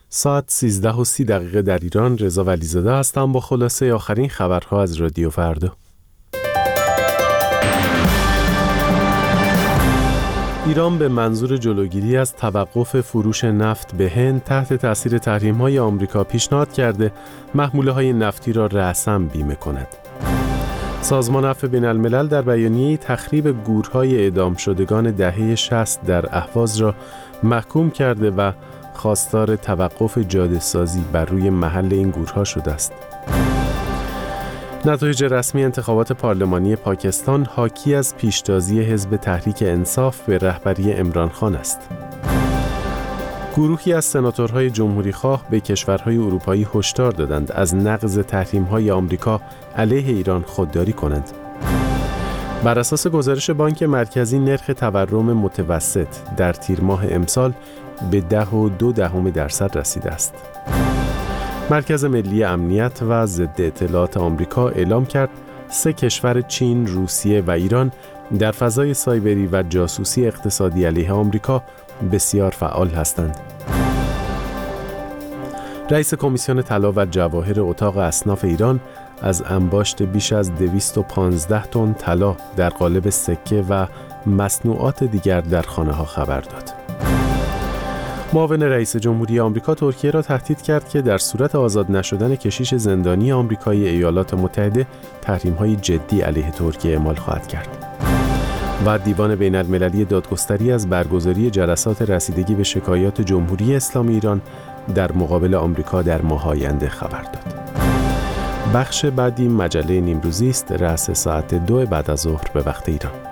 ساعت 13:30 در ایران. رضا ولیزاده هستم با خلاصه آخرین خبرها از رادیو فردا. ایران به منظور جلوگیری از توقف فروش نفت به هند تحت تأثیر تحریم‌های آمریکا پیشنهاد کرده محموله‌های نفتی را رأساً بیمه کند. سازمان عفو بین‌الملل در بیانیه‌ای تخریب گورهای اعدام شدگان دهه 60 در اهواز را محکوم کرده و خواستار توقف جاده‌سازی بر روی محل این گورها شده است. نتایج رسمی انتخابات پارلمانی پاکستان حاکی از پیشتازی حزب تحریک انصاف به رهبری عمران خان است. گروهی از سناتورهای جمهوری‌خواه به کشورهای اروپایی هشدار دادند از نقض تحریم‌های آمریکا علیه ایران خودداری کنند. بر اساس گزارش بانک مرکزی نرخ تورم متوسط در تیر ماه امسال به 10.2% رسیده است. مرکز ملی امنیت و ضد اطلاعات آمریکا اعلام کرد 3 کشور چین، روسیه و ایران در فضای سایبری و جاسوسی اقتصادی علیه آمریکا بسیار فعال هستند. رئیس کمیسیون طلا و جواهر اتاق اصناف ایران از انباشت بیش از 215 تن طلا در قالب سکه و مصنوعات دیگر در خانه‌ها خبر داد. معاون رئیس جمهوری آمریکا ترکیه را تهدید کرد که در صورت آزاد نشدن کشیش زندانی آمریکایی ایالات متحده تحریم‌های جدی علیه ترکیه اعمال خواهد کرد. و دیوان بین‌المللی دادگستری از برگزاری جلسات رسیدگی به شکایات جمهوری اسلامی ایران در مقابل آمریکا در ماه آینده خبر داد. بخش بعدی مجله نیمروزی است، رأس ساعت 2 بعد از ظهر به وقت ایران.